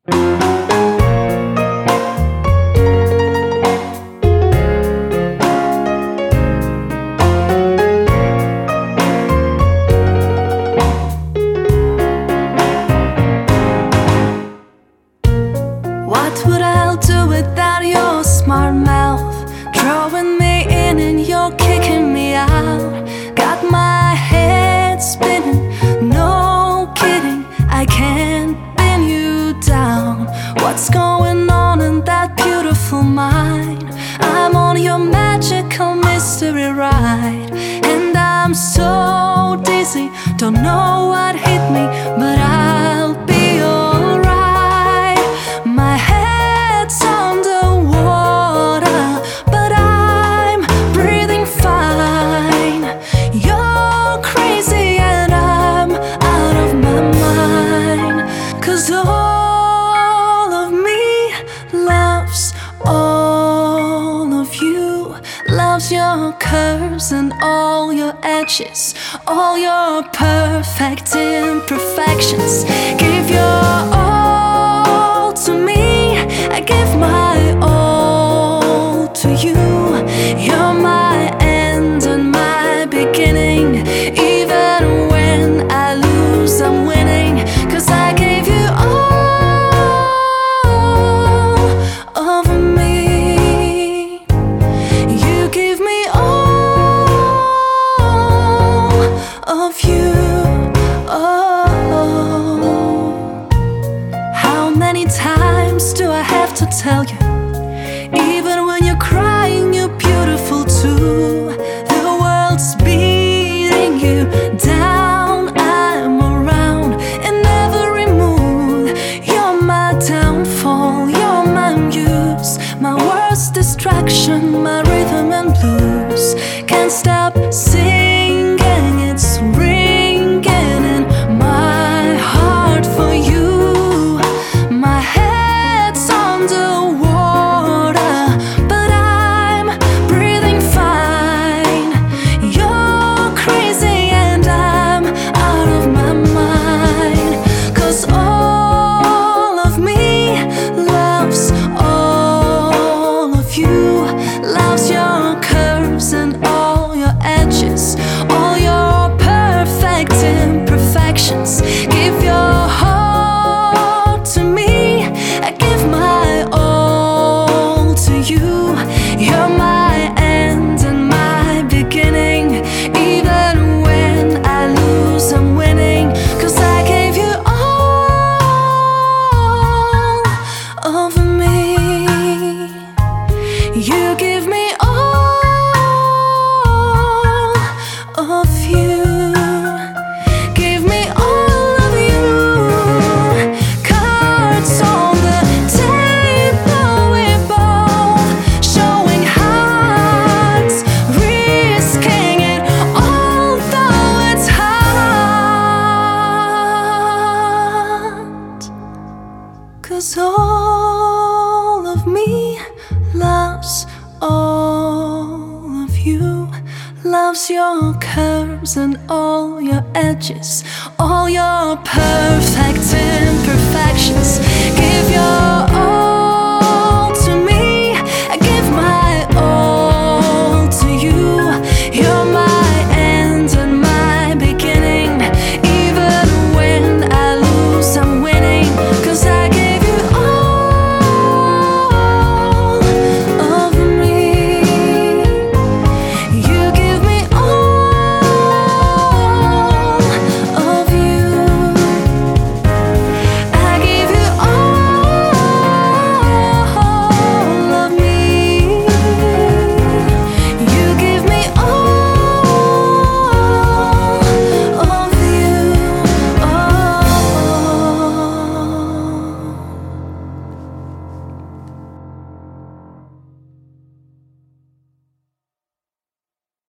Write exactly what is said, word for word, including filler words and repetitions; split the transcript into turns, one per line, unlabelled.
What would I do without your smart mouth? Drawing me in and you're kicking me out. Got my head spinning, no kidding, I can't pin you down. What's going on in that beautiful mind? I'm on your magical mystery ride, and I'm so dizzy, don't know what hit me, but I'll be alright. My head's underwater, but I'm breathing fine. You're crazy and I'm out of my mind, 'cause all of me loves all of you. Loves your curves and all your edges, all your perfect imperfections. Give your all to me, I give my all to you. You're my end and my beginning. Even when I lose, I'm winning, 'cause I gave you all of me. You give me all of you. Oh, how many times do I have to tell you? Even when you're crying, you're beautiful too. The world's beating you down, I'm around in every mood. You're my downfall, you're my muse, my worst distraction, my rhythm and blues. Can't stop singing, it's ringing in my heart for you. My head's underwater, but I'm breathing fine. You're crazy and I'm out of my mind, 'cause all of me loves all of you. Loves your curves and all your edges, all your perfect imperfections. Give your heart to me, I give my all to you. You're my end and my beginning. Even when I lose, I'm winning, 'cause I gave you all of me. You give me all of you. Give me all of you. Cards on the table, we both showing hearts, risking it, although it's hard. 'Cause all of me loves all of you. Loves your curves and all your edges, all your perfect imperfections.